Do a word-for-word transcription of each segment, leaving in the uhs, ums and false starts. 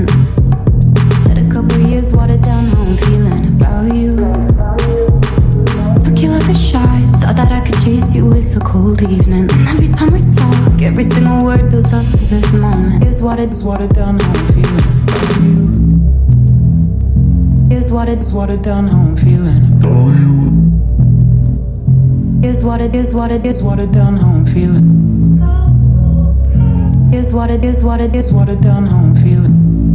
Let a couple years water down how I'm feeling about you. Took you like a shot, thought that I could chase you with a cold evening. And every time we talk, every single word built up to this moment. Here's what it's watered down how I'm feeling about you. Here's what it's watered down how I'm feeling about you. Here's what it is, what it is, watered down how I'm feeling. Here's what it is, what it is, watered down how I'm feeling.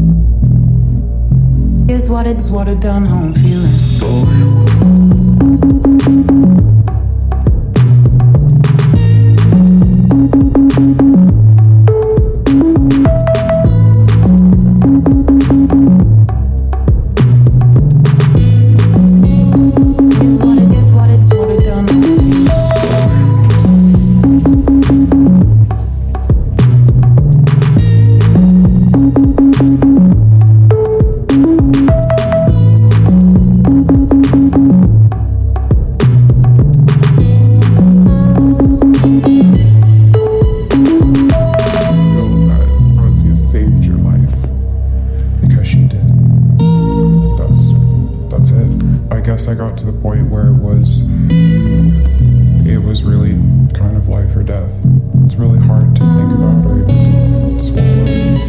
Here's what it is, watered down how I'm feeling. I got to the point where it was it was really kind of life or death. It's really hard to think about or even to swallow.